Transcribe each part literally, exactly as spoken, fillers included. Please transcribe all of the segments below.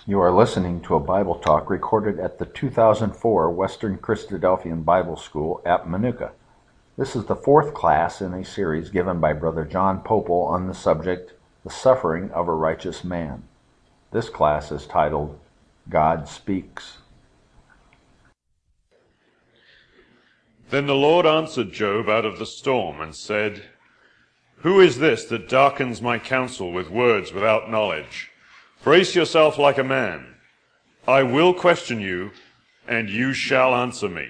You are listening to a Bible talk recorded at the two thousand four Western Christadelphian Bible School at Manuka. This is the fourth class in a series given by Brother John Popel on the subject, The Suffering of a Righteous Man. This class is titled, God Speaks. Then the Lord answered Job out of the storm and said, Who is this that darkens my counsel with words without knowledge? Brace yourself like a man. I will question you, and you shall answer me.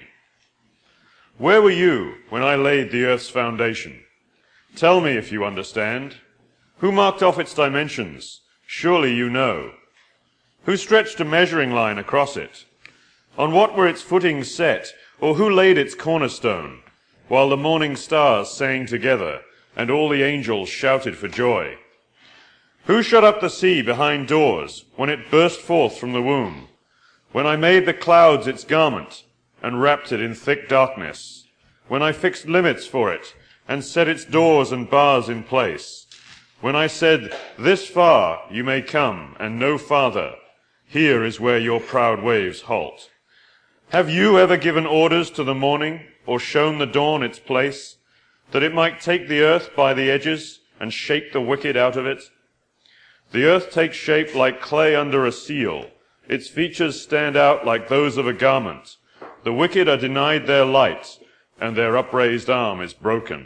Where were you when I laid the earth's foundation? Tell me if you understand. Who marked off its dimensions? Surely you know. Who stretched a measuring line across it? On what were its footings set, or who laid its cornerstone, while the morning stars sang together, and all the angels shouted for joy? Who shut up the sea behind doors, when it burst forth from the womb? When I made the clouds its garment, and wrapped it in thick darkness? When I fixed limits for it, and set its doors and bars in place? When I said, This far you may come, and no farther, here is where your proud waves halt. Have you ever given orders to the morning, or shown the dawn its place, that it might take the earth by the edges, and shake the wicked out of it? The earth takes shape like clay under a seal. Its features stand out like those of a garment. The wicked are denied their light, and their upraised arm is broken.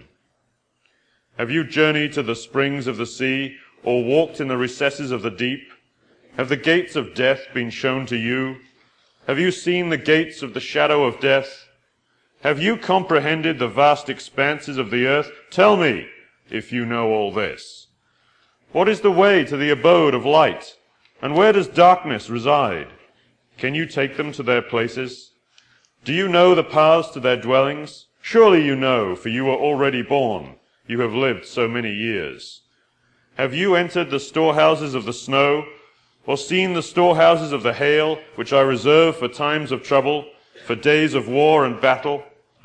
Have you journeyed to the springs of the sea, or walked in the recesses of the deep? Have the gates of death been shown to you? Have you seen the gates of the shadow of death? Have you comprehended the vast expanses of the earth? Tell me, if you know all this. What is the way to the abode of light? And where does darkness reside? Can you take them to their places? Do you know the paths to their dwellings? Surely you know, for you were already born. You have lived so many years. Have you entered the storehouses of the snow, or seen the storehouses of the hail, which I reserve for times of trouble, for days of war and battle?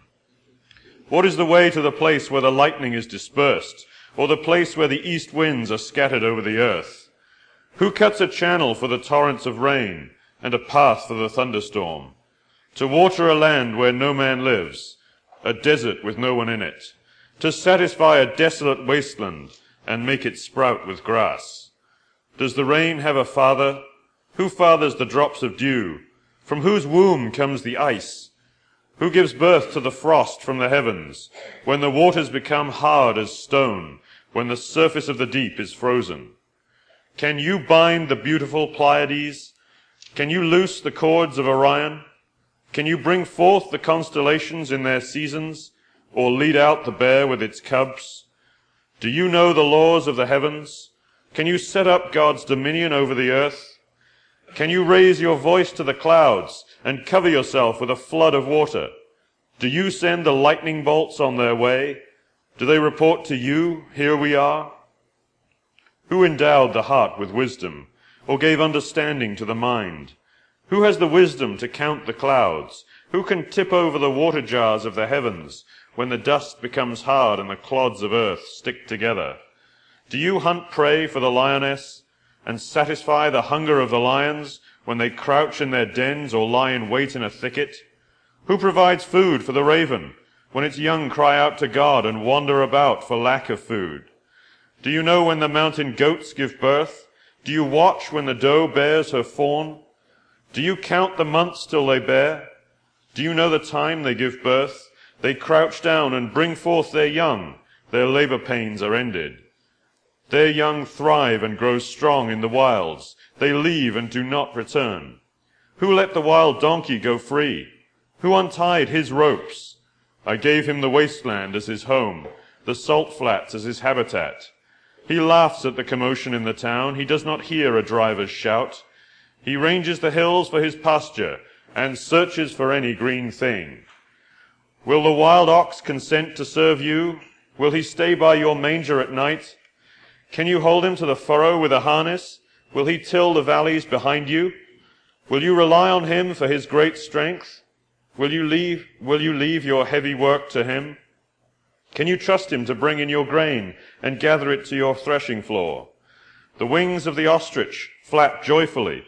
What is the way to the place where the lightning is dispersed, or the place where the east winds are scattered over the earth? Who cuts a channel for the torrents of rain, and a path for the thunderstorm? To water a land where no man lives, a desert with no one in it, to satisfy a desolate wasteland, and make it sprout with grass. Does the rain have a father? Who fathers the drops of dew? From whose womb comes the ice? Who gives birth to the frost from the heavens, when the waters become hard as stone, when the surface of the deep is frozen? Can you bind the beautiful Pleiades? Can you loose the cords of Orion? Can you bring forth the constellations in their seasons, or lead out the bear with its cubs? Do you know the laws of the heavens? Can you set up God's dominion over the earth? Can you raise your voice to the clouds, and cover yourself with a flood of water? Do you send the lightning bolts on their way? Do they report to you, Here we are? Who endowed the heart with wisdom, or gave understanding to the mind? Who has the wisdom to count the clouds? Who can tip over the water jars of the heavens, when the dust becomes hard and the clods of earth stick together? Do you hunt prey for the lioness, and satisfy the hunger of the lions, when they crouch in their dens or lie in wait in a thicket? Who provides food for the raven, when its young cry out to God and wander about for lack of food? Do you know when the mountain goats give birth? Do you watch when the doe bears her fawn? Do you count the months till they bear? Do you know the time they give birth? They crouch down and bring forth their young. Their labor pains are ended. Their young thrive and grow strong in the wilds. They leave and do not return. Who let the wild donkey go free? Who untied his ropes? I gave him the wasteland as his home, the salt flats as his habitat. He laughs at the commotion in the town. He does not hear a driver's shout. He ranges the hills for his pasture, and searches for any green thing. Will the wild ox consent to serve you? Will he stay by your manger at night? Can you hold him to the furrow with a harness? Will he till the valleys behind you? Will you rely on him for his great strength? Will you leave, will you leave your heavy work to him? Can you trust him to bring in your grain and gather it to your threshing floor? The wings of the ostrich flap joyfully,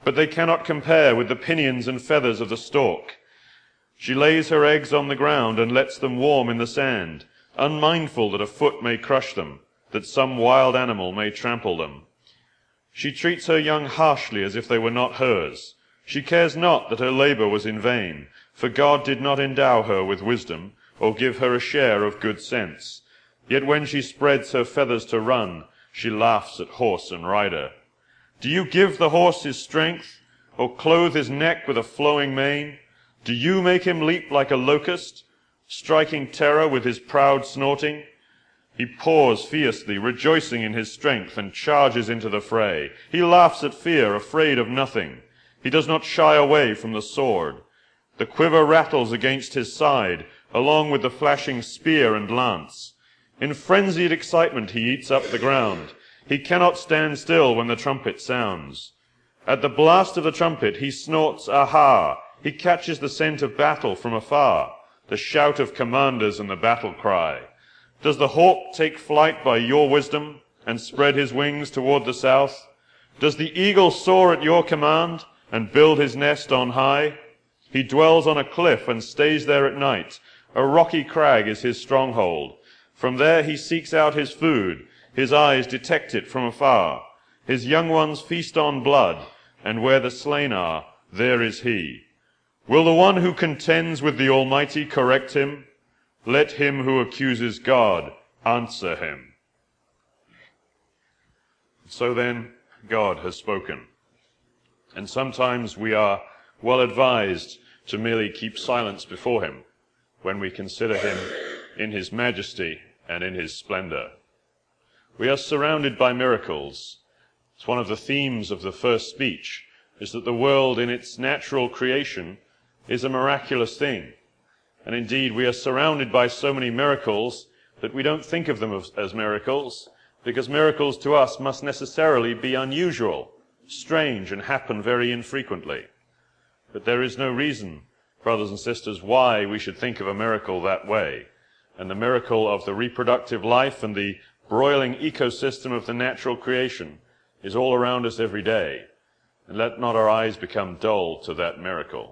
but they cannot compare with the pinions and feathers of the stork. She lays her eggs on the ground and lets them warm in the sand, unmindful that a foot may crush them, that some wild animal may trample them. She treats her young harshly as if they were not hers. She cares not that her labor was in vain, for God did not endow her with wisdom, or give her a share of good sense. Yet when she spreads her feathers to run, she laughs at horse and rider. Do you give the horse his strength, or clothe his neck with a flowing mane? Do you make him leap like a locust, striking terror with his proud snorting? He paws fiercely, rejoicing in his strength, and charges into the fray. He laughs at fear, afraid of nothing. He does not shy away from the sword. The quiver rattles against his side, along with the flashing spear and lance. In frenzied excitement he eats up the ground. He cannot stand still when the trumpet sounds. At the blast of the trumpet he snorts, aha! He catches the scent of battle from afar, the shout of commanders and the battle cry. Does the hawk take flight by your wisdom and spread his wings toward the south? Does the eagle soar at your command and build his nest on high? He dwells on a cliff and stays there at night. A rocky crag is his stronghold. From there he seeks out his food. His eyes detect it from afar. His young ones feast on blood, and where the slain are, there is he. Will the one who contends with the Almighty correct him? Let him who accuses God answer him. So then, God has spoken. And sometimes we are well advised to merely keep silence before him when we consider him in his majesty and in his splendor. We are surrounded by miracles. It's one of the themes of the first speech, is that the world in its natural creation is a miraculous thing. And indeed, we are surrounded by so many miracles that we don't think of them as, as miracles, because miracles to us must necessarily be unusual, strange, and happen very infrequently. But there is no reason, brothers and sisters, why we should think of a miracle that way. And the miracle of the reproductive life and the broiling ecosystem of the natural creation is all around us every day. And let not our eyes become dull to that miracle.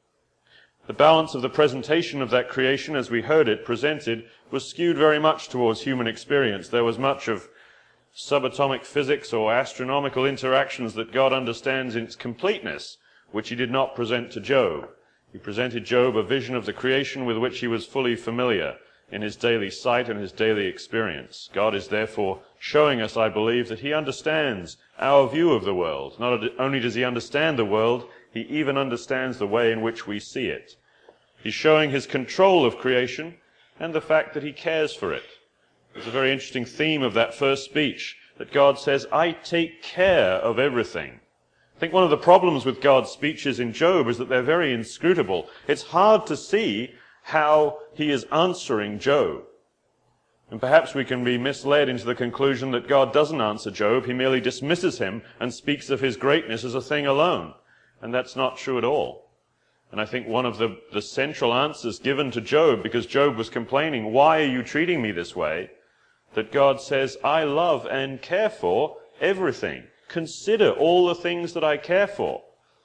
The balance of the presentation of that creation, as we heard it presented, was skewed very much towards human experience. There was much of subatomic physics or astronomical interactions that God understands in its completeness, which he did not present to Job. He presented Job a vision of the creation with which he was fully familiar in his daily sight and his daily experience. God is therefore showing us, I believe, that he understands our view of the world. Not only does he understand the world, he even understands the way in which we see it. He's showing his control of creation and the fact that he cares for it. It's a very interesting theme of that first speech, that God says, I take care of everything. I think one of the problems with God's speeches in Job is that they're very inscrutable. It's hard to see how he is answering Job. And perhaps we can be misled into the conclusion that God doesn't answer Job. He merely dismisses him and speaks of his greatness as a thing alone. And that's not true at all. And I think one of the, the central answers given to Job, because Job was complaining, why are you treating me this way? That God says, I love and care for everything. Consider all the things that I care for.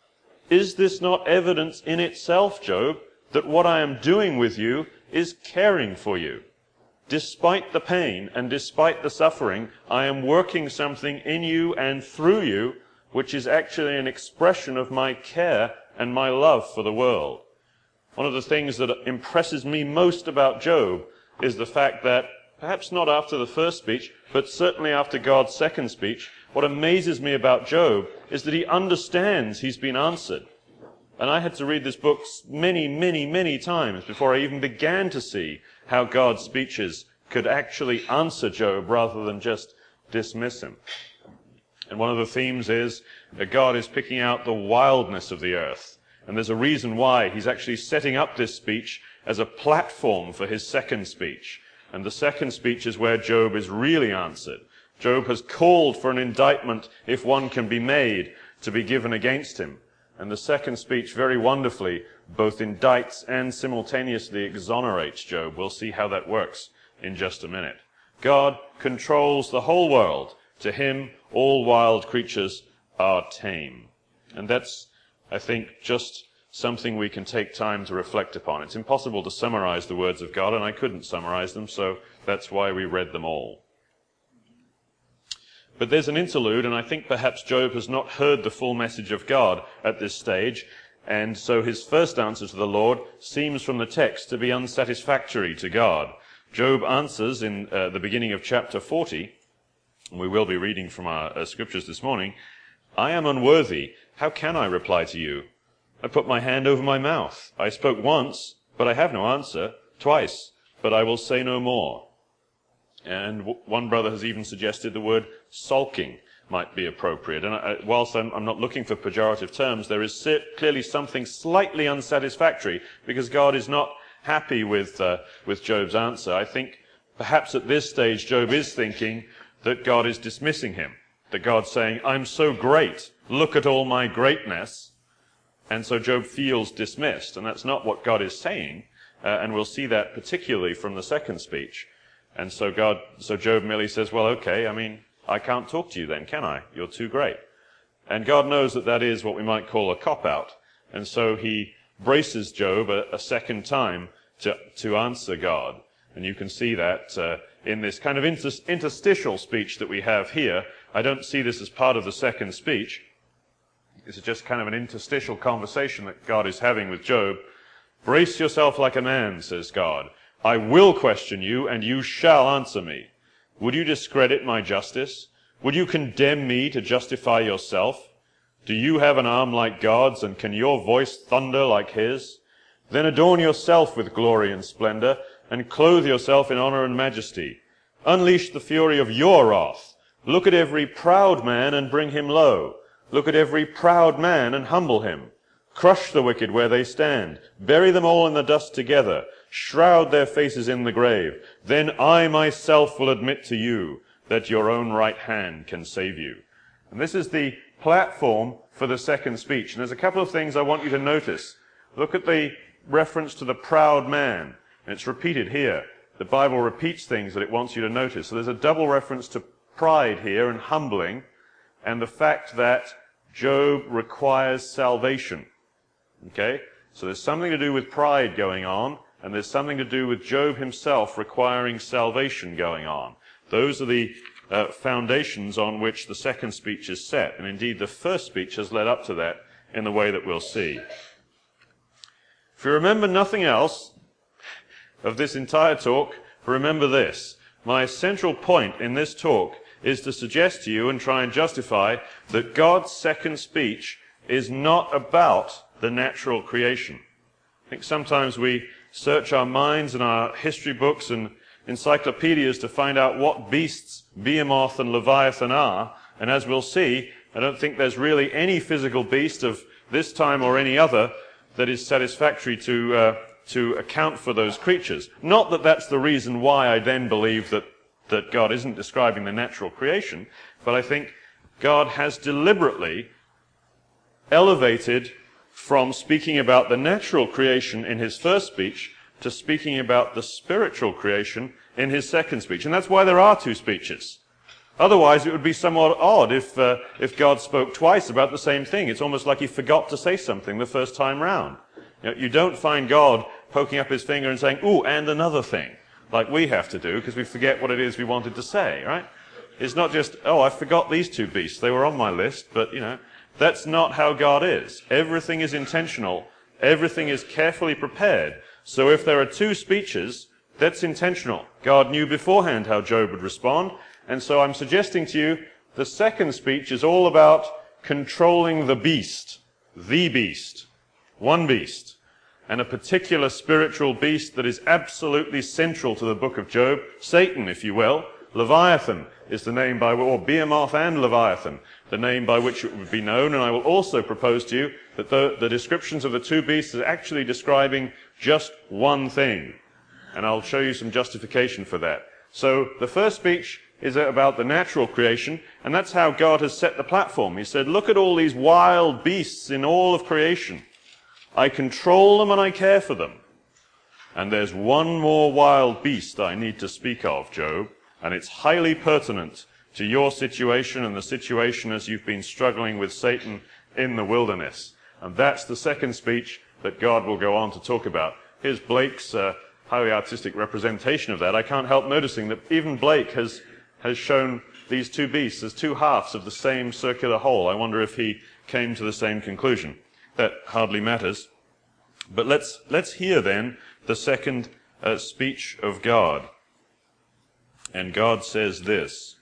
Is this not evidence in itself, Job, that what I am doing with you is caring for you? Despite the pain and despite the suffering, I am working something in you and through you, which is actually an expression of my care and my love for the world. One of the things that impresses me most about Job is the fact that, perhaps not after the first speech, but certainly after God's second speech, what amazes me about Job is that he understands he's been answered. And I had to read this book many, many, many times before I even began to see how God's speeches could actually answer Job rather than just dismiss him. And one of the themes is that God is picking out the wildness of the earth. And there's a reason why he's actually setting up this speech as a platform for his second speech. And the second speech is where Job is really answered. Job has called for an indictment, if one can be made, to be given against him. And the second speech very wonderfully both indicts and simultaneously exonerates Job. We'll see how that works in just a minute. God controls the whole world. To him, all wild creatures are tame. And that's, I think, just something we can take time to reflect upon. It's impossible to summarize the words of God, and I couldn't summarize them, so that's why we read them all. But there's an interlude, and I think perhaps Job has not heard the full message of God at this stage, and so his first answer to the Lord seems from the text to be unsatisfactory to God. Job answers in uh, the beginning of chapter forty, and we will be reading from our uh, scriptures this morning, I am unworthy. How can I reply to you? I put my hand over my mouth. I spoke once, but I have no answer. Twice, but I will say no more. And w- one brother has even suggested the word sulking might be appropriate. And I, whilst I'm, I'm not looking for pejorative terms, there is clearly something slightly unsatisfactory because God is not happy with, uh, with Job's answer. I think perhaps at this stage Job is thinking that God is dismissing him. That God's saying, I'm so great, look at all my greatness. And so Job feels dismissed, and that's not what God is saying, uh, and we'll see that particularly from the second speech. And so God, so Job merely says, well, okay, I mean, I can't talk to you then, can I? You're too great. And God knows that that is what we might call a cop-out, and so he braces Job a, a second time to, to answer God. And you can see that uh, in this kind of inter- interstitial speech that we have here. I don't see this as part of the second speech. This is just kind of an interstitial conversation that God is having with Job. Brace yourself like a man, says God. I will question you, and you shall answer me. Would you discredit my justice? Would you condemn me to justify yourself? Do you have an arm like God's, and can your voice thunder like his? Then adorn yourself with glory and splendor, and clothe yourself in honor and majesty. Unleash the fury of your wrath. Look at every proud man and bring him low. Look at every proud man and humble him. Crush the wicked where they stand. Bury them all in the dust together. Shroud their faces in the grave. Then I myself will admit to you that your own right hand can save you. And this is the platform for the second speech. And there's a couple of things I want you to notice. Look at the reference to the proud man. And it's repeated here. The Bible repeats things that it wants you to notice. So there's a double reference to pride here and humbling, and the fact that Job requires salvation. Okay? So there's something to do with pride going on, and there's something to do with Job himself requiring salvation going on. Those are the uh, foundations on which the second speech is set, and indeed the first speech has led up to that in the way that we'll see. If you remember nothing else of this entire talk, remember this. My central point in this talk is to suggest to you and try and justify that God's second speech is not about the natural creation. I think sometimes we search our minds and our history books and encyclopedias to find out what beasts Behemoth and Leviathan are, and as we'll see, I don't think there's really any physical beast of this time or any other that is satisfactory to uh, to account for those creatures. Not that that's the reason why I then believe that that God isn't describing the natural creation, but I think God has deliberately elevated from speaking about the natural creation in his first speech to speaking about the spiritual creation in his second speech. And that's why there are two speeches. Otherwise, it would be somewhat odd if uh, if God spoke twice about the same thing. It's almost like he forgot to say something the first time round. You know, you don't find God poking up his finger and saying, ooh, and another thing, like we have to do, because we forget what it is we wanted to say, right? It's not just, oh, I forgot these two beasts. They were on my list, but, you know, that's not how God is. Everything is intentional. Everything is carefully prepared. So if there are two speeches, that's intentional. God knew beforehand how Job would respond, and so I'm suggesting to you the second speech is all about controlling the beast, the beast, one beast, and a particular spiritual beast that is absolutely central to the book of Job, Satan, if you will. Leviathan is the name by, or Behemoth and Leviathan, the name by which it would be known, and I will also propose to you that the, the descriptions of the two beasts are actually describing just one thing, and I'll show you some justification for that. So the first speech is about the natural creation, and that's how God has set the platform. He said, look at all these wild beasts in all of creation. I control them and I care for them. And there's one more wild beast I need to speak of, Job, and it's highly pertinent to your situation and the situation as you've been struggling with Satan in the wilderness. And that's the second speech that God will go on to talk about. Here's Blake's uh, highly artistic representation of that. I can't help noticing that even Blake has, has shown these two beasts as two halves of the same circular whole. I wonder if he came to the same conclusion. That hardly matters. But let's, let's hear then the second uh, speech of God. And God says this: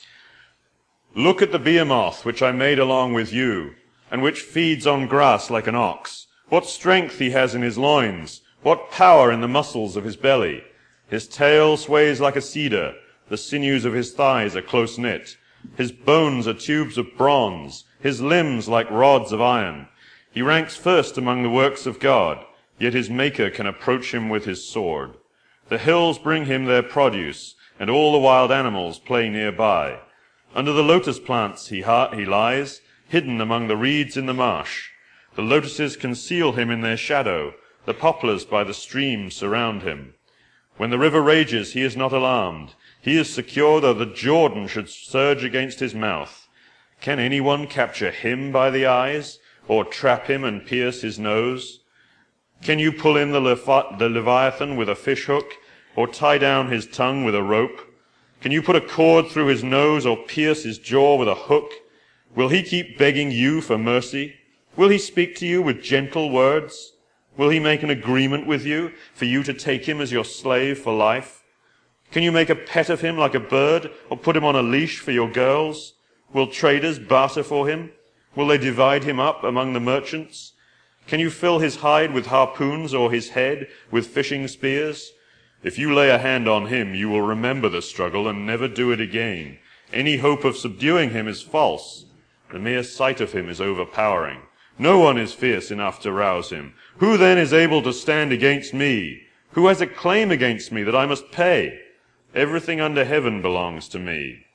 "Look at the behemoth which I made along with you, and which feeds on grass like an ox. What strength he has in his loins, what power in the muscles of his belly. His tail sways like a cedar, the sinews of his thighs are close knit. His bones are tubes of bronze, his limbs like rods of iron. He ranks first among the works of God, yet his maker can approach him with his sword. The hills bring him their produce, and all the wild animals play nearby. Under the lotus plants he, ha- he lies, hidden among the reeds in the marsh. The lotuses conceal him in their shadow, the poplars by the stream surround him. When the river rages, he is not alarmed. He is secure though the Jordan should surge against his mouth. Can anyone capture him by the eyes, or trap him and pierce his nose? Can you pull in the, Levi- the Leviathan with a fishhook, or tie down his tongue with a rope? Can you put a cord through his nose, or pierce his jaw with a hook? Will he keep begging you for mercy? Will he speak to you with gentle words? Will he make an agreement with you, for you to take him as your slave for life? Can you make a pet of him like a bird, or put him on a leash for your girls? Will traders barter for him? Will they divide him up among the merchants? Can you fill his hide with harpoons, or his head with fishing spears? If you lay a hand on him, you will remember the struggle and never do it again. Any hope of subduing him is false. The mere sight of him is overpowering. No one is fierce enough to rouse him. Who then is able to stand against me? Who has a claim against me that I must pay? Everything under heaven belongs to me.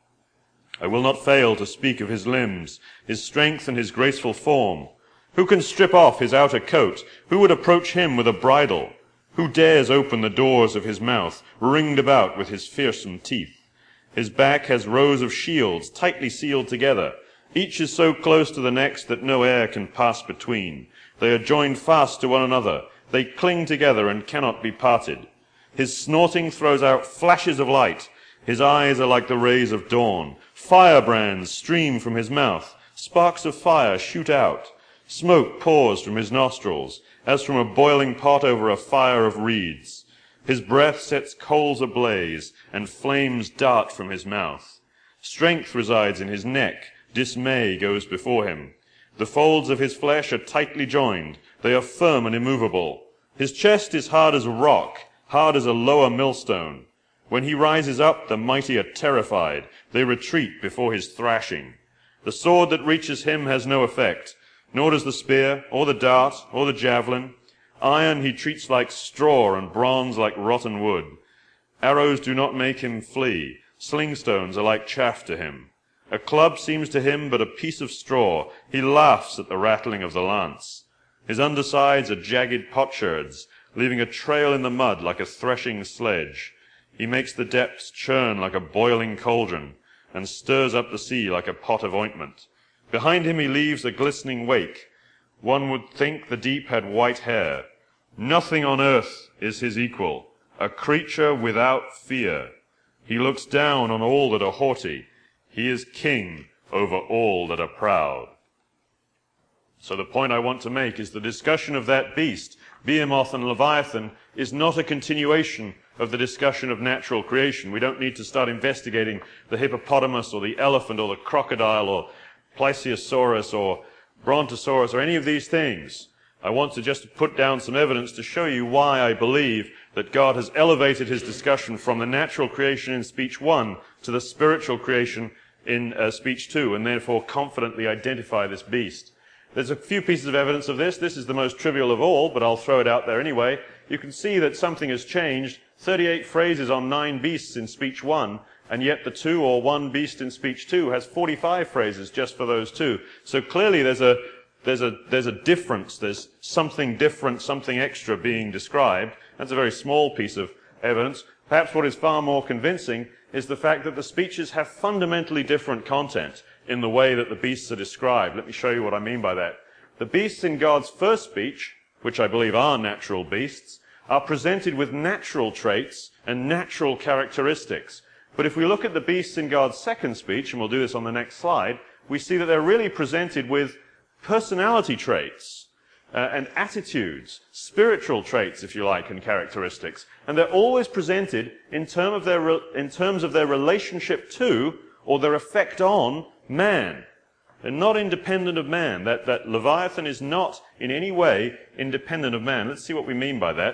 I will not fail to speak of his limbs, his strength and his graceful form. Who can strip off his outer coat? Who would approach him with a bridle? Who dares open the doors of his mouth, ringed about with his fearsome teeth? His back has rows of shields, tightly sealed together. Each is so close to the next that no air can pass between. They are joined fast to one another. They cling together and cannot be parted. His snorting throws out flashes of light. His eyes are like the rays of dawn. Firebrands stream from his mouth. Sparks of fire shoot out. Smoke pours from his nostrils, as from a boiling pot over a fire of reeds. His breath sets coals ablaze, and flames dart from his mouth. Strength resides in his neck. Dismay goes before him. The folds of his flesh are tightly joined. They are firm and immovable. His chest is hard as a rock, hard as a lower millstone. When he rises up, the mighty are terrified. They retreat before his thrashing. The sword that reaches him has no effect, nor does the spear, or the dart, or the javelin. Iron he treats like straw, and bronze like rotten wood. Arrows do not make him flee. Slingstones are like chaff to him. A club seems to him but a piece of straw. He laughs at the rattling of the lance. His undersides are jagged potsherds, leaving a trail in the mud like a threshing sledge. He makes the depths churn like a boiling cauldron, and stirs up the sea like a pot of ointment. Behind him he leaves a glistening wake. One would think the deep had white hair. Nothing on earth is his equal, a creature without fear. He looks down on all that are haughty. He is king over all that are proud. So the point I want to make is the discussion of that beast, Behemoth and Leviathan, is not a continuation of the discussion of natural creation. We don't need to start investigating the hippopotamus or the elephant or the crocodile or Plesiosaurus or Brontosaurus or any of these things. I want to just put down some evidence to show you why I believe that God has elevated his discussion from the natural creation in speech one to the spiritual creation in uh, speech two, and therefore confidently identify this beast. There's a few pieces of evidence of this. This is the most trivial of all, but I'll throw it out there anyway. You can see that something has changed. thirty-eight phrases on nine beasts in speech one, and yet the two or one beast in speech two has forty-five phrases just for those two. So clearly there's a There's a, there's a difference, there's something different, something extra being described. That's a very small piece of evidence. Perhaps what is far more convincing is the fact that the speeches have fundamentally different content. in the way that the beasts are described. Let me show you what I mean by that. The beasts in God's first speech, which I believe are natural beasts, are presented with natural traits and natural characteristics. But if we look at the beasts in God's second speech, and we'll do this on the next slide, we see that they're really presented with personality traits uh, and attitudes, spiritual traits, if you like, and characteristics. And they're always presented in, term of their re- in terms of their relationship to or their effect on man. They're not independent of man. That, that Leviathan is not in any way independent of man. Let's see what we mean by that.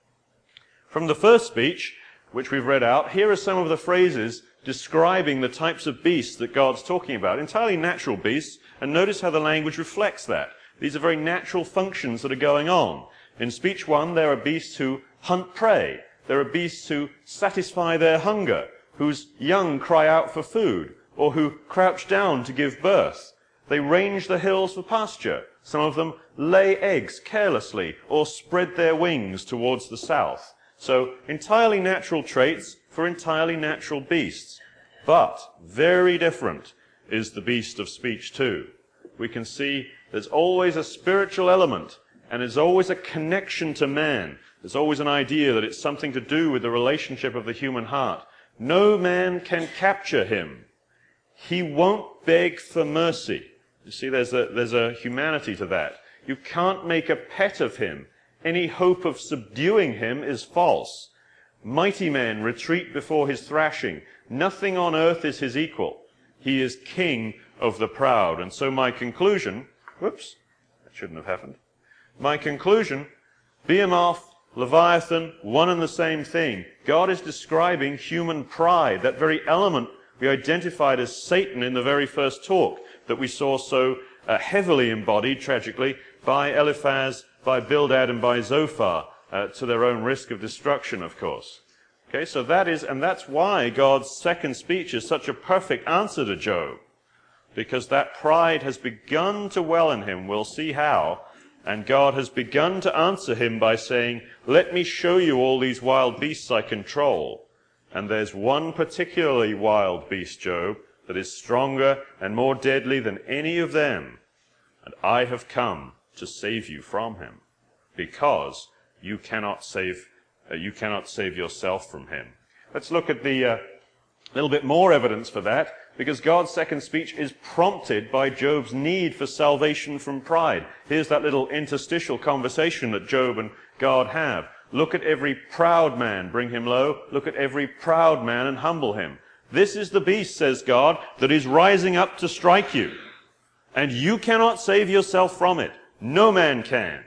From the first speech, which we've read out, here are some of the phrases describing the types of beasts that God's talking about. Entirely natural beasts, and notice how the language reflects that. These are very natural functions that are going on. In speech one, there are beasts who hunt prey. There are beasts who satisfy their hunger, whose young cry out for food, or who crouch down to give birth. They range the hills for pasture. Some of them lay eggs carelessly, or spread their wings towards the south. So, entirely natural traits for entirely natural beasts. But, very different is the beast of speech two. We can see there's always a spiritual element, and there's always a connection to man. There's always an idea that it's something to do with the relationship of the human heart. No man can capture him. He won't beg for mercy. You see, there's a, there's a humanity to that. You can't make a pet of him. Any hope of subduing him is false. Mighty men retreat before his thrashing. Nothing on earth is his equal. He is king of the proud. And so my conclusion, whoops, that shouldn't have happened. My conclusion, Behemoth, Leviathan, one and the same thing. God is describing human pride, that very element we identified as Satan in the very first talk that we saw so uh, heavily embodied, tragically, by Eliphaz, by Bildad, and by Zophar, uh, to their own risk of destruction, of course. Okay, so that is, and that's why God's second speech is such a perfect answer to Job, because that pride has begun to well in him. We'll see how. And God has begun to answer him by saying, let me show you all these wild beasts I control. And there's one particularly wild beast, Job, that is stronger and more deadly than any of them. And I have come to save you from him, because you cannot save, uh, you cannot save yourself from him. Let's look at the uh, little bit more evidence for that, because God's second speech is prompted by Job's need for salvation from pride. Here's that little interstitial conversation that Job and God have. Look at every proud man, bring him low. Look at every proud man and humble him. This is the beast, says God, that is rising up to strike you. And you cannot save yourself from it. No man can.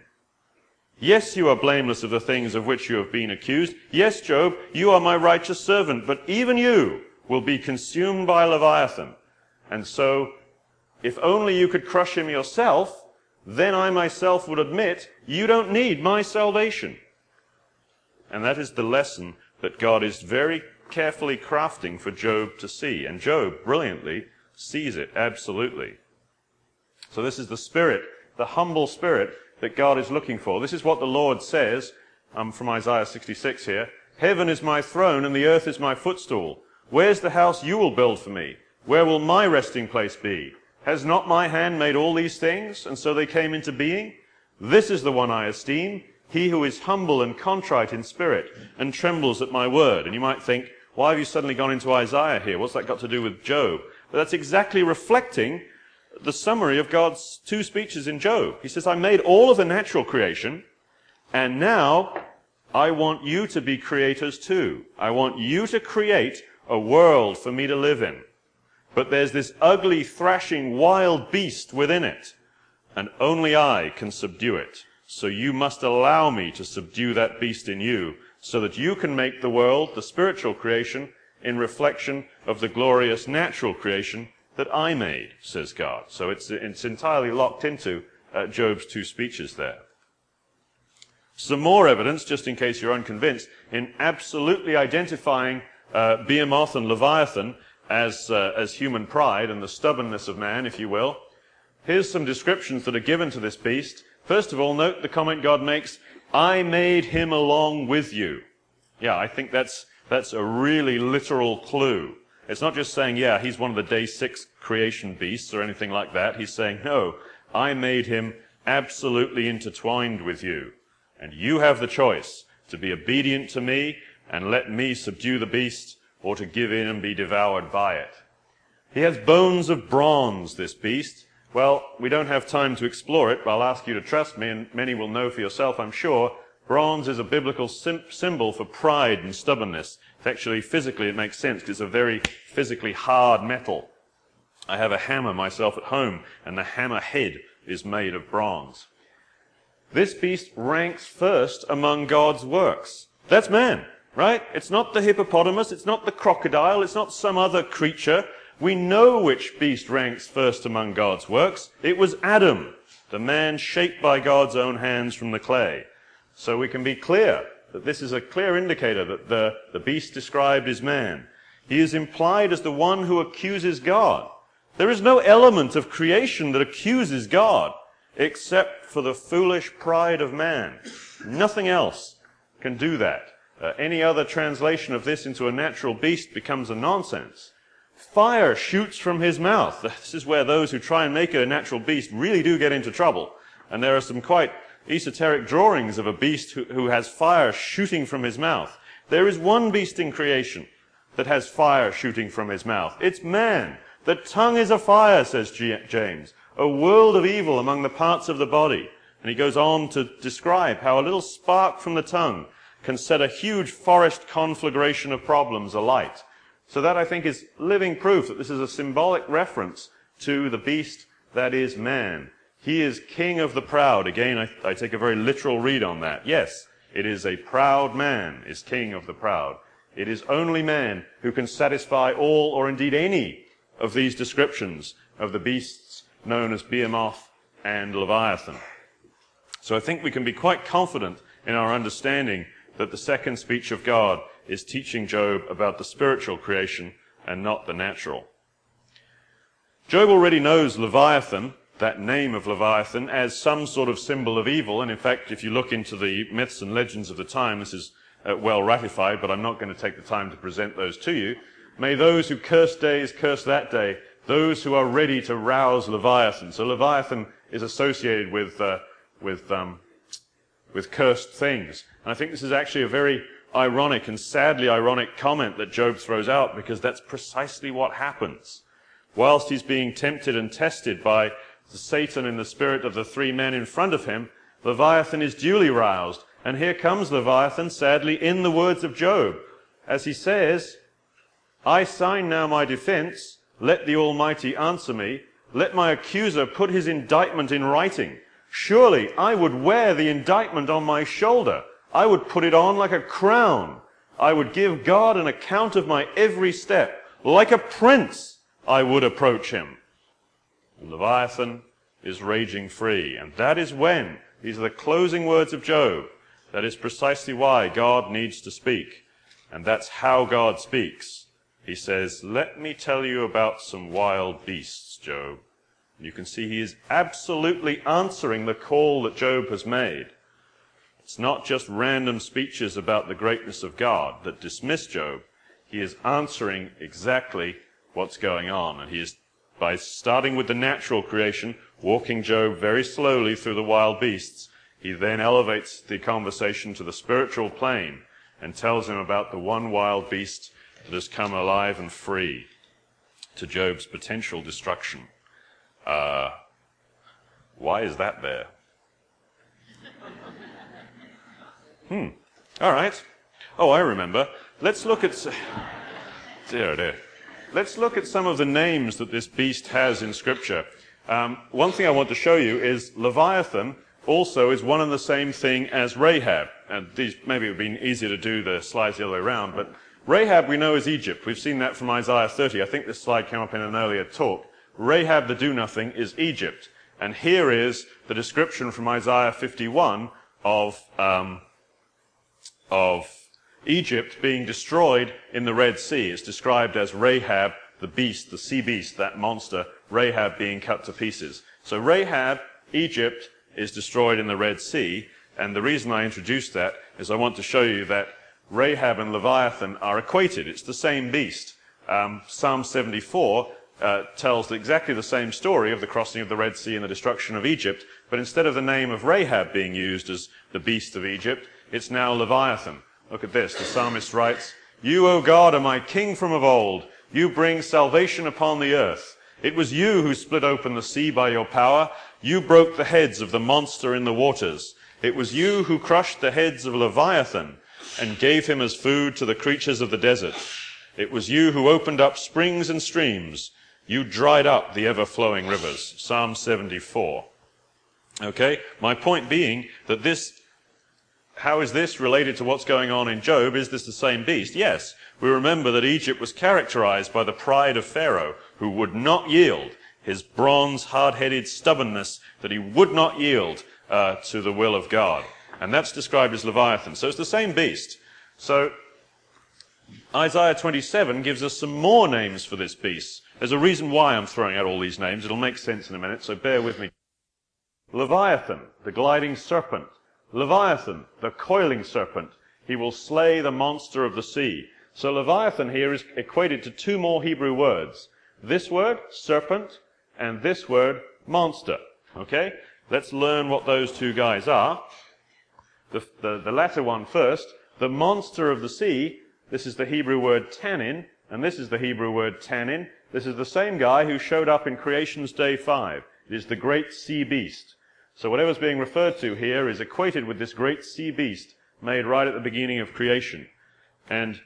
Yes, you are blameless of the things of which you have been accused. Yes, Job, you are my righteous servant, but even you will be consumed by Leviathan. And so, if only you could crush him yourself, then I myself would admit you don't need my salvation. And that is the lesson that God is very carefully crafting for Job to see. And Job, brilliantly, sees it absolutely. So this is the spirit, the humble spirit that God is looking for. This is what the Lord says, um, from Isaiah sixty-six here. Heaven is my throne and the earth is my footstool. Where's the house you will build for me? Where will my resting place be? Has not my hand made all these things, and so they came into being? This is the one I esteem, he who is humble and contrite in spirit, and trembles at my word. And you might think, why have you suddenly gone into Isaiah here? What's that got to do with Job? But that's exactly reflecting the summary of God's two speeches in Job. He says, I made all of the natural creation, and now I want you to be creators too. I want you to create a world for me to live in. But there's this ugly, thrashing, wild beast within it, and only I can subdue it. So you must allow me to subdue that beast in you, so that you can make the world, the spiritual creation, in reflection of the glorious natural creation that I made, says God. So it's, it's entirely locked into uh, Job's two speeches there. Some more evidence, just in case you're unconvinced, in absolutely identifying uh, Behemoth and Leviathan as, uh, as human pride and the stubbornness of man, if you will. Here's some descriptions that are given to this beast. First of all, note the comment God makes, I made him along with you. Yeah, I think that's, that's a really literal clue. It's not just saying, yeah, he's one of the day six creation beasts or anything like that. He's saying, no, I made him absolutely intertwined with you. And you have the choice to be obedient to me and let me subdue the beast, or to give in and be devoured by it. He has bones of bronze, this beast. Well, we don't have time to explore it, but I'll ask you to trust me, and many will know for yourself, I'm sure. Bronze is a biblical sim- symbol for pride and stubbornness. Actually, physically, it makes sense, because it's a very physically hard metal. I have a hammer myself at home, and the hammer head is made of bronze. This beast ranks first among God's works. That's man, right? It's not the hippopotamus, it's not the crocodile, it's not some other creature. We know which beast ranks first among God's works. It was Adam, the man shaped by God's own hands from the clay. So we can be clear that this is a clear indicator that the, the beast described is man. He is implied as the one who accuses God. There is no element of creation that accuses God except for the foolish pride of man. Nothing else can do that. Uh, any other translation of this into a natural beast becomes a nonsense. Fire shoots from his mouth. This is where those who try and make it a natural beast really do get into trouble. And there are some quite esoteric drawings of a beast who, who has fire shooting from his mouth. There is one beast in creation that has fire shooting from his mouth. It's man. The tongue is a fire, says G- James, a world of evil among the parts of the body. And he goes on to describe how a little spark from the tongue can set a huge forest conflagration of problems alight. So that, I think, is living proof that this is a symbolic reference to the beast that is man. He is king of the proud. Again, I, I take a very literal read on that. Yes, it is a proud man is king of the proud. It is only man who can satisfy all, or indeed any, of these descriptions of the beasts known as Behemoth and Leviathan. So I think we can be quite confident in our understanding that the second speech of God is teaching Job about the spiritual creation and not the natural. Job already knows Leviathan, that name of Leviathan, as some sort of symbol of evil. And in fact, if you look into the myths and legends of the time, this is uh, well ratified, but I'm not going to take the time to present those to you. May those who curse days curse that day, those who are ready to rouse Leviathan. So Leviathan is associated with uh, with um, with cursed things. And I think this is actually a very ironic and sadly ironic comment that Job throws out, because that's precisely what happens. Whilst he's being tempted and tested by Satan in the spirit of the three men in front of him, Leviathan is duly roused. And here comes Leviathan, sadly, in the words of Job, as he says, I sign now my defense, let the Almighty answer me, let my accuser put his indictment in writing. Surely I would wear the indictment on my shoulder. I would put it on like a crown. I would give God an account of my every step. Like a prince, I would approach him. And Leviathan is raging free. And that is when, these are the closing words of Job, that is precisely why God needs to speak. And that's how God speaks. He says, let me tell you about some wild beasts, Job. And you can see he is absolutely answering the call that Job has made. It's not just random speeches about the greatness of God that dismiss Job. He is answering exactly what's going on. And he is, by starting with the natural creation, walking Job very slowly through the wild beasts, he then elevates the conversation to the spiritual plane and tells him about the one wild beast that has come alive and free to Job's potential destruction. Uh, why is that there? Hmm. All right. Oh, I remember. Let's look at... Dear, dear. Let's look at some of the names that this beast has in Scripture. Um, one thing I want to show you is Leviathan also is one and the same thing as Rahab. And these, maybe it would be easier to do the slides the other way around, but Rahab we know is Egypt. We've seen that from Isaiah thirty. I think this slide came up in an earlier talk. Rahab the do-nothing is Egypt. And here is the description from Isaiah fifty-one of, um, of Egypt being destroyed in the Red Sea. It's described as Rahab the beast, the sea beast, that monster, Rahab being cut to pieces. So Rahab, Egypt, is destroyed in the Red Sea. And the reason I introduced that is I want to show you that Rahab and Leviathan are equated. It's the same beast. Um, Psalm seventy-four uh, tells exactly the same story of the crossing of the Red Sea and the destruction of Egypt, but instead of the name of Rahab being used as the beast of Egypt, it's now Leviathan. Look at this. The psalmist writes, "You, O God, are my king from of old. You bring salvation upon the earth. It was you who split open the sea by your power. You broke the heads of the monster in the waters. It was you who crushed the heads of Leviathan and gave him as food to the creatures of the desert. It was you who opened up springs and streams. You dried up the ever-flowing rivers." Psalm seventy-four. Okay, my point being that this, how is this related to what's going on in Job? Is this the same beast? Yes. We remember that Egypt was characterized by the pride of Pharaoh, who would not yield, his bronze, hard-headed stubbornness, that he would not yield uh, to the will of God. And that's described as Leviathan. So it's the same beast. So Isaiah twenty-seven gives us some more names for this beast. There's a reason why I'm throwing out all these names. It'll make sense in a minute, so bear with me. Leviathan, the gliding serpent. Leviathan, the coiling serpent. He will slay the monster of the sea. So Leviathan here is equated to two more Hebrew words. This word, serpent, and this word, monster. Okay? Let's learn what those two guys are. The, the, the latter one first. The monster of the sea, this is the Hebrew word tannin, and this is the Hebrew word tannin. This is the same guy who showed up in creation's day five. It is the great sea beast. So whatever's being referred to here is equated with this great sea beast made right at the beginning of creation. And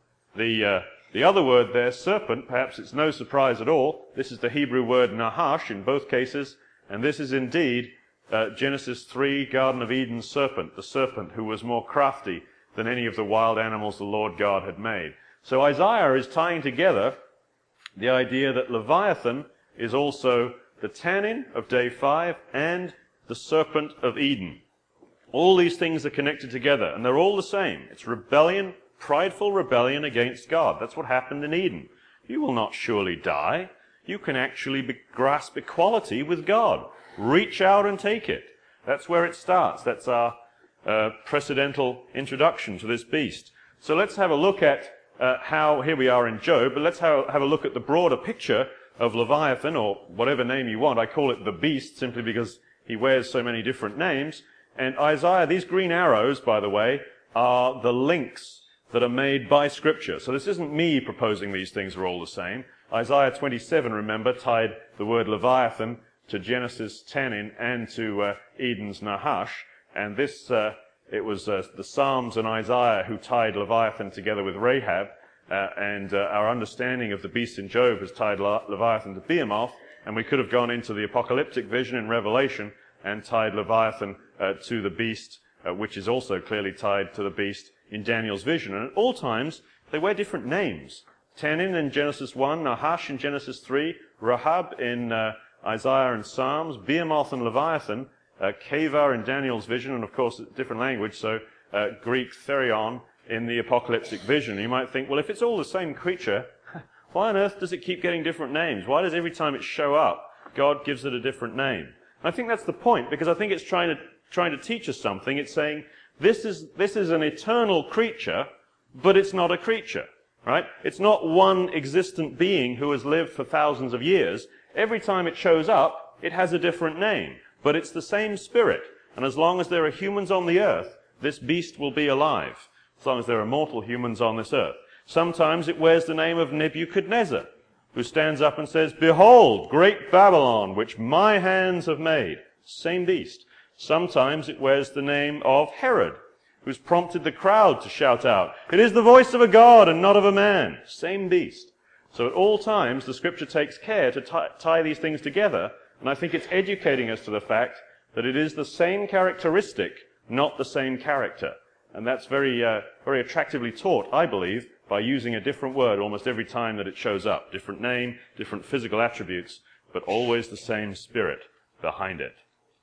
the uh, the other word there, serpent, perhaps it's no surprise at all. This is the Hebrew word nahash in both cases, and this is indeed uh, Genesis three, Garden of Eden serpent, the serpent who was more crafty than any of the wild animals the Lord God had made. So Isaiah is tying together the idea that Leviathan is also the tannin of day five and the serpent of Eden. All these things are connected together, and they're all the same. It's rebellion, prideful rebellion against God. That's what happened in Eden. You will not surely die. You can actually be, grasp equality with God. Reach out and take it. That's where it starts. That's our uh, precedental introduction to this beast. So let's have a look at uh, how, here we are in Job, but let's have, have a look at the broader picture of Leviathan, or whatever name you want. I call it the beast simply because he wears so many different names. And Isaiah, these green arrows, by the way, are the links that are made by Scripture. So this isn't me proposing these things are all the same. Isaiah twenty-seven, remember, tied the word Leviathan to Genesis tannin and to uh, Eden's nahash. And this, uh, it was uh, the Psalms and Isaiah who tied Leviathan together with Rahab. Uh, and uh, our understanding of the beast in Job has tied Le- Leviathan to Behemoth. And we could have gone into the apocalyptic vision in Revelation and tied Leviathan uh, to the beast, uh, which is also clearly tied to the beast in Daniel's vision. And at all times, they wear different names. Tannin in Genesis one, Nahash in Genesis three, Rahab in uh, Isaiah and Psalms, Behemoth and Leviathan, uh, Keva in Daniel's vision, and of course, a different language, so uh, Greek Therion in the apocalyptic vision. You might think, well, if it's all the same creature, why on earth does it keep getting different names? Why does every time it show up, God gives it a different name? And I think that's the point, because I think it's trying to trying to teach us something. It's saying, this is this is an eternal creature, but it's not a creature, right? It's not one existent being who has lived for thousands of years. Every time it shows up, it has a different name, but it's the same spirit. And as long as there are humans on the earth, this beast will be alive, as long as there are mortal humans on this earth. Sometimes it wears the name of Nebuchadnezzar, who stands up and says, "Behold, great Babylon, which my hands have made." Same beast. Sometimes it wears the name of Herod, who's prompted the crowd to shout out, "It is the voice of a god and not of a man." Same beast. So at all times, the Scripture takes care to tie, tie these things together, and I think it's educating us to the fact that it is the same characteristic, not the same character. And that's very, uh, very attractively taught, I believe, by using a different word almost every time that it shows up. Different name, different physical attributes, but always the same spirit behind it.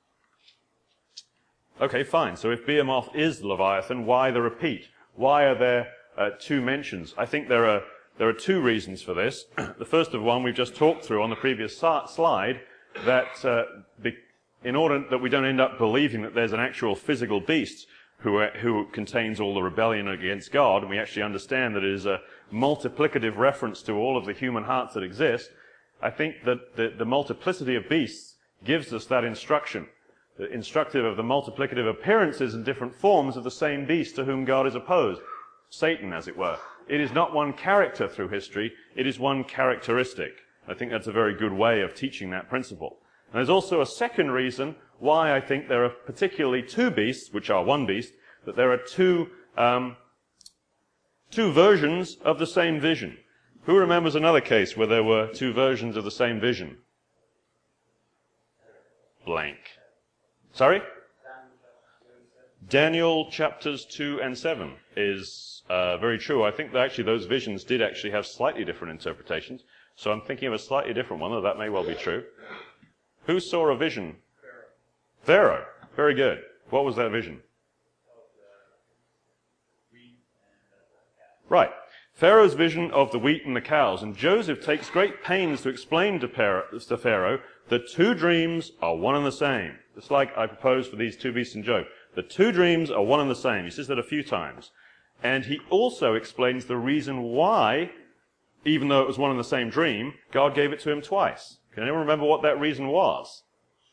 Okay, fine. So if Behemoth is Leviathan, why the repeat? Why are there uh, two mentions? I think there are there are two reasons for this. The first of one we've just talked through on the previous slide, that uh, be, in order that we don't end up believing that there's an actual physical beast who, who contains all the rebellion against God, and we actually understand that it is a multiplicative reference to all of the human hearts that exist, I think that the, the multiplicity of beasts gives us that instruction, instructive of the multiplicative appearances and different forms of the same beast to whom God is opposed, Satan, as it were. It is not one character through history, it is one characteristic. I think that's a very good way of teaching that principle. And there's also a second reason why I think there are particularly two beasts, which are one beast, that there are two, um, two versions of the same vision. Who remembers another case where there were two versions of the same vision? Blank. Sorry? Daniel chapters two and seven is uh, very true. I think that actually those visions did actually have slightly different interpretations. So I'm thinking of a slightly different one, though that may well be true. Who saw a vision? Pharaoh. Pharaoh. Very good. What was that vision? Right. Pharaoh's vision of the wheat and the cows. And Joseph takes great pains to explain to Pharaoh that two dreams are one and the same. Just like I proposed for these two beasts in Job. The two dreams are one and the same. He says that a few times. And he also explains the reason why, even though it was one and the same dream, God gave it to him twice. Can anyone remember what that reason was?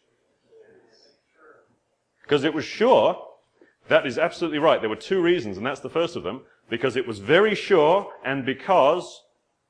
Because it was sure. That is absolutely right. There were two reasons, and that's the first of them. Because it was very sure, and because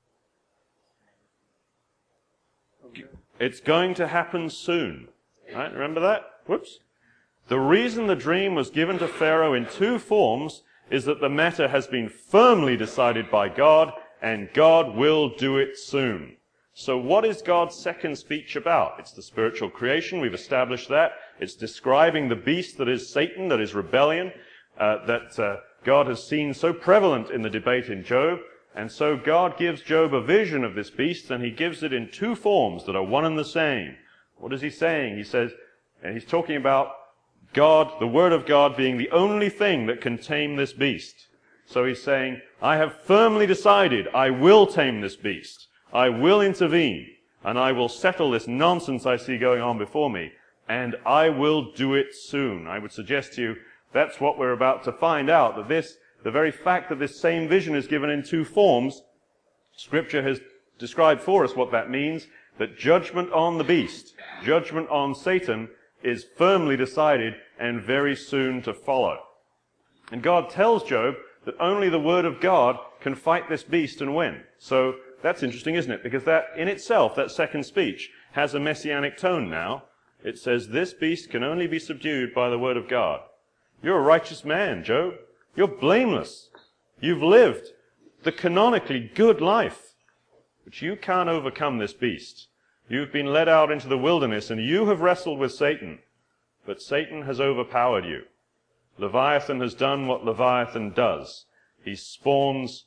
it's going to happen soon. Right? Remember that? Whoops. The reason the dream was given to Pharaoh in two forms is that the matter has been firmly decided by God, and God will do it soon. So what is God's second speech about? It's the spiritual creation. We've established that. It's describing the beast that is Satan, that is rebellion, uh, that uh, God has seen so prevalent in the debate in Job. And so God gives Job a vision of this beast, and he gives it in two forms that are one and the same. What is he saying? He says, and he's talking about God, the Word of God, being the only thing that can tame this beast. So he's saying, I have firmly decided I will tame this beast. I will intervene, and I will settle this nonsense I see going on before me, and I will do it soon. I would suggest to you that's what we're about to find out, that this, the very fact that this same vision is given in two forms, Scripture has described for us what that means, that judgment on the beast, judgment on Satan, is firmly decided and very soon to follow. And God tells Job that only the Word of God can fight this beast and win. So that's interesting, isn't it? Because that in itself, that second speech, has a messianic tone now. It says, this beast can only be subdued by the Word of God. You're a righteous man, Job. You're blameless. You've lived the canonically good life. But you can't overcome this beast. You've been led out into the wilderness, and you have wrestled with Satan. But Satan has overpowered you. Leviathan has done what Leviathan does. He spawns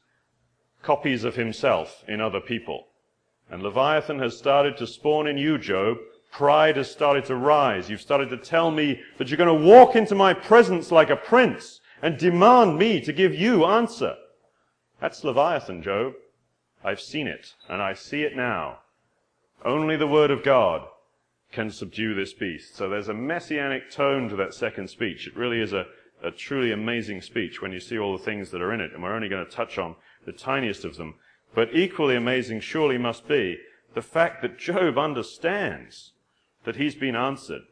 copies of himself in other people. And Leviathan has started to spawn in you, Job. Pride has started to rise. You've started to tell me that you're going to walk into my presence like a prince and demand me to give you answer. That's Leviathan, Job. I've seen it, and I see it now. Only the Word of God can subdue this beast. So there's a messianic tone to that second speech. It really is a, a truly amazing speech when you see all the things that are in it, and we're only going to touch on the tiniest of them. But equally amazing surely must be the fact that Job understands that he's been answered.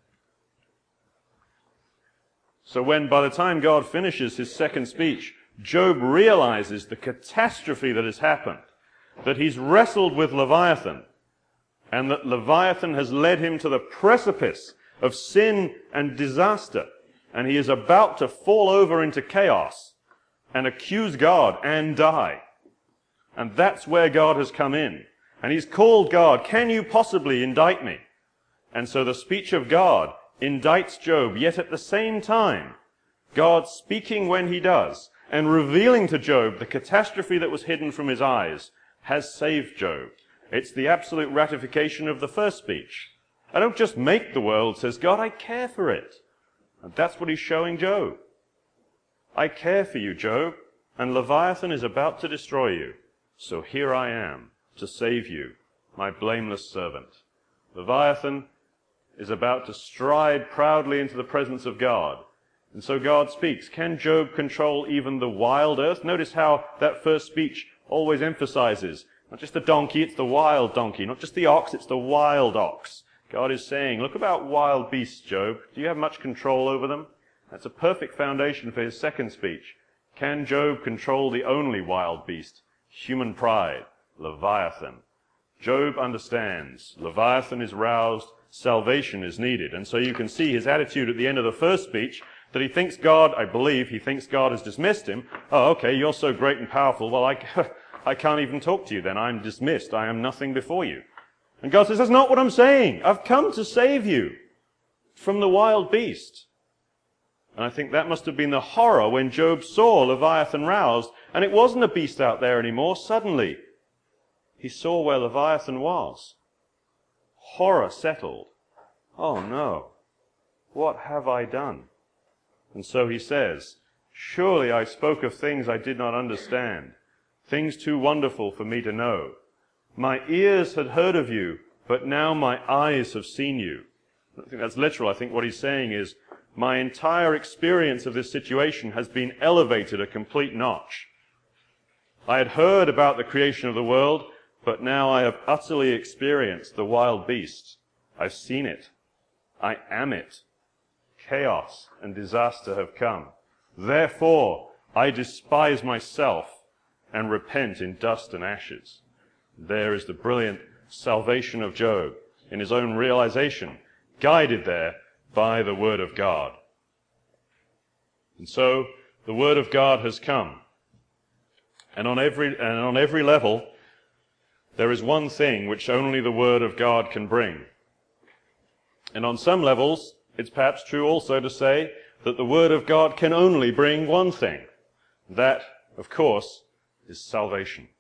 So when, by the time God finishes his second speech, Job realizes the catastrophe that has happened, that he's wrestled with Leviathan, and that Leviathan has led him to the precipice of sin and disaster, and he is about to fall over into chaos and accuse God and die. And that's where God has come in. And he's called God, can you possibly indict me? And so the speech of God indicts Job, yet at the same time, God speaking when he does, and revealing to Job the catastrophe that was hidden from his eyes, has saved Job. It's the absolute ratification of the first speech. I don't just make the world, says God, I care for it. And that's what he's showing Job. I care for you, Job, and Leviathan is about to destroy you. So here I am to save you, my blameless servant. Leviathan is about to stride proudly into the presence of God. And so God speaks. Can Job control even the wild earth? Notice how that first speech always emphasizes, not just the donkey, it's the wild donkey. Not just the ox, it's the wild ox. God is saying, look about wild beasts, Job. Do you have much control over them? That's a perfect foundation for his second speech. Can Job control the only wild beast? Human pride, Leviathan. Job understands. Leviathan is roused, salvation is needed. And so you can see his attitude at the end of the first speech, that he thinks God, I believe, he thinks God has dismissed him. Oh, okay, you're so great and powerful. Well, I, I can't even talk to you then. I'm dismissed. I am nothing before you. And God says, that's not what I'm saying. I've come to save you from the wild beast. And I think that must have been the horror when Job saw Leviathan roused, and it wasn't a beast out there anymore. Suddenly, he saw where Leviathan was. Horror settled. Oh no, what have I done? And so he says, surely I spoke of things I did not understand, things too wonderful for me to know. My ears had heard of you, but now my eyes have seen you. I don't think that's literal. I think what he's saying is, my entire experience of this situation has been elevated a complete notch. I had heard about the creation of the world, but now I have utterly experienced the wild beast. I've seen it. I am it. Chaos and disaster have come. Therefore, I despise myself and repent in dust and ashes. There is the brilliant salvation of Job in his own realization, guided there by the Word of God. And so, the Word of God has come. And on every, and on every level, there is one thing which only the Word of God can bring. And on some levels, it's perhaps true also to say that the Word of God can only bring one thing. That, of course, is salvation.